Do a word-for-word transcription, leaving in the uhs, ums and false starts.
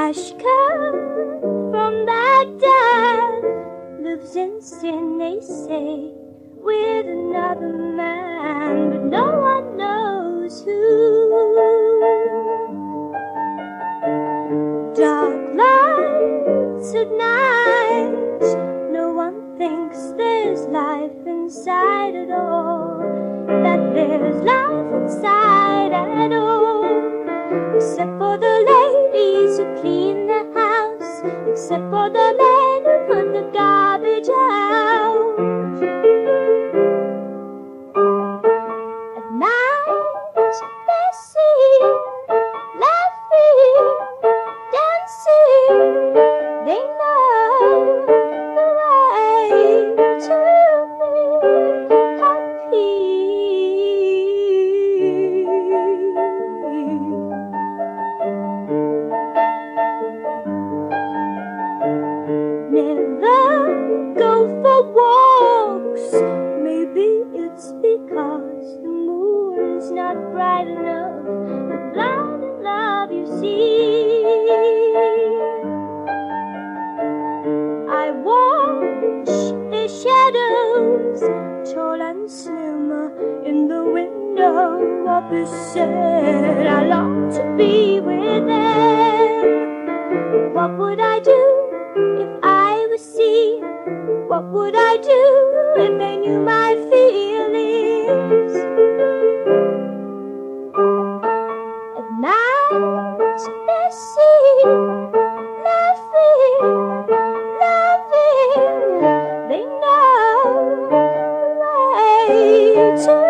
Ashka from Baghdad lives in sin, they say, with another man, but no one knows who. Dark lights at night, no one thinks there's life inside at all, that there's life inside at all, except for the ladies who clean the house, except for the men who put the garbage out. At night they see, laughing, dancing, they know the way to be happy. Never go for walks, maybe it's because the moon's not bright enough to blind in love, you see. I watch the shadows, tall and slim, in the window opposite. I long to be with them. What would I do if I was seen? What would I do if they knew my feelings? At night they see, laughing, loving, they know the way to